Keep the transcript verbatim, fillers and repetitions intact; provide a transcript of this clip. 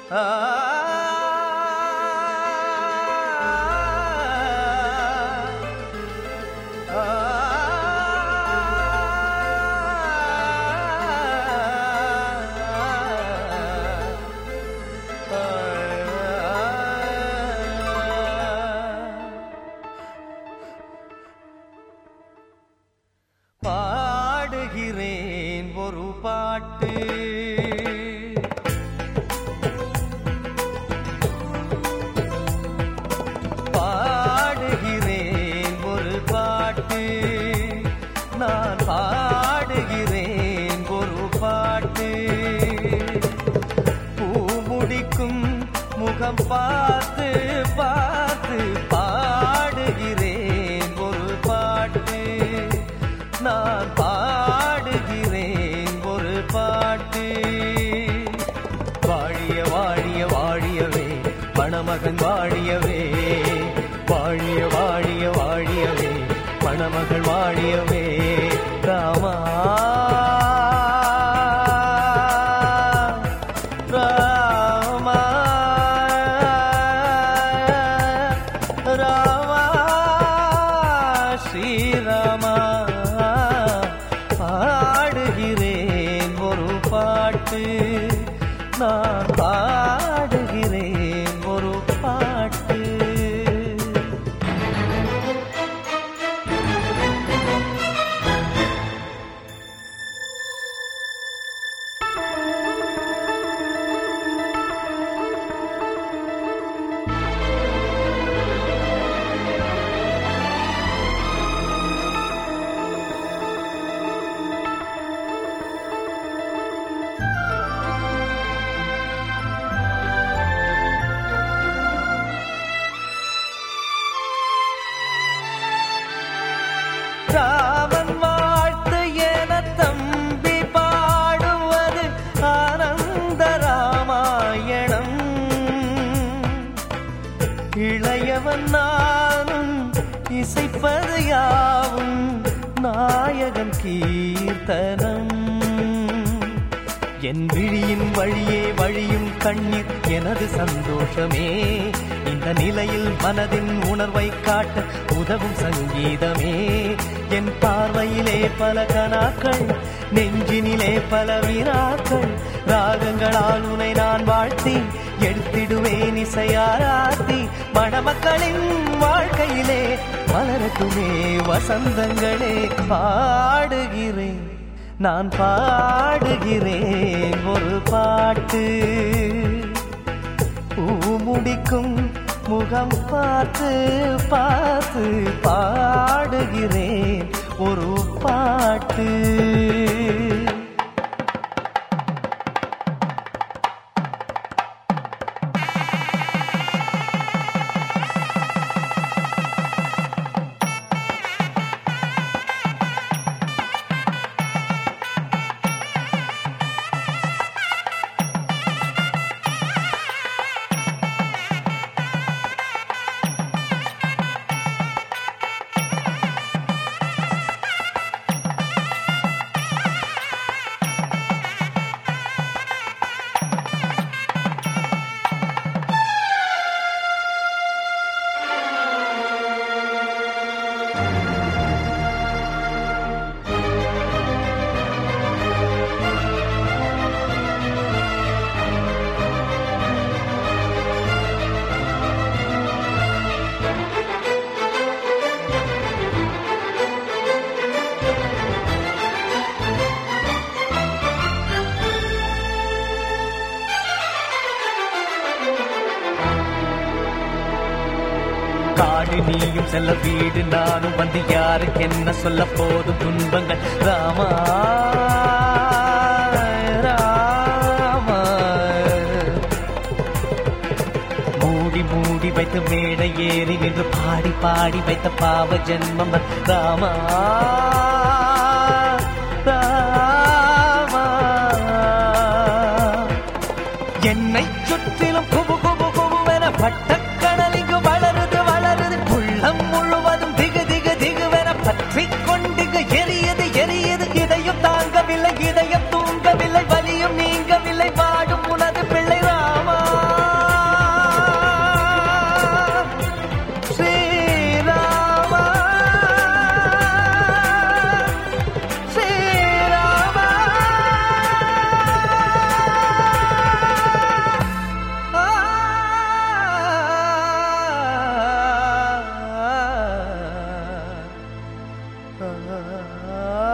பாடுகிறேன் ஒரு பாட்டு, பாடுகிறேன் ஒரு பாட்டு, நான் பாடுகிறேன் ஒரு பாட்டு. பூ முடிக்கும் முகம் பார்த்து பார்த்து பாடுகிறேன் ஒரு பாட்டு, நான் பாடுகிறேன் ஒரு பாட்டு. வாழிய வாழிய வாழியவே மணமகன் வாழியவே, வாழிய வாழிய வாழியவே மணமகள் வாழியவே. ராமா ராமா ராமா ஸ்ரீராமா. பாடுகிறேன் ஒரு பாட்டு, நான் பாடுகிறேன் ஒரு பாட்டு. ராமன் வாழ்த்து என தம்பி பாடுவது ஆனந்த ராமாயணம். இளையவன் நானும் இசைப்பது யாவும் நாயகன் கீர்த்தனம். என் விழியின் வழியே வழியும் கண்ணீர் எனது சந்தோஷமே. இந்த நிலையில் மனதின் உணர்வை காட்ட உதவும் சங்கீதமே. என் பார்வையிலே பல கனாக்கள், நெஞ்சினிலே பல வினாக்கள். ராகங்களால் உனை நான் வாழ்த்தி எடுத்திடுவேன் இசையாராத்தி. மணமக்களின் வாழ்க்கையிலே மலரட்டுமே வசந்தங்களே. பாடுகிறேன் நான் பாடுகிறேன் ஒரு பாட்டு, பூ முடிக்கும் முகம் பார்த்து பார்த்து பாடுகிறேன் ஒரு பாட்டு. காடு நீயும் செல்ல வீடு நானும் வந்து யாருக்கு என்ன சொல்ல போதும் துன்பங்கள். ராமா ராமா மூடி மூடி வைத்த மேடை ஏறி நின்று பாடி பாடி வைத்த பாவ ஜென்மம். ராமா ராமா என்னை சுற்றிலும் குபு குபு குபுவென பட்டக்கடலிங்கு வளருது வளருது. உள்ளம் முழுவதும் திகு திகு திகுவென பற்றி கொண்டு எரியது எரியது. இதயம் தாங்கவில்லை இதயம் தூங்கவில்லை, வலியும் நீங்கவில்லை, வாடும் உனது பிள்ளை ராமா. ஆ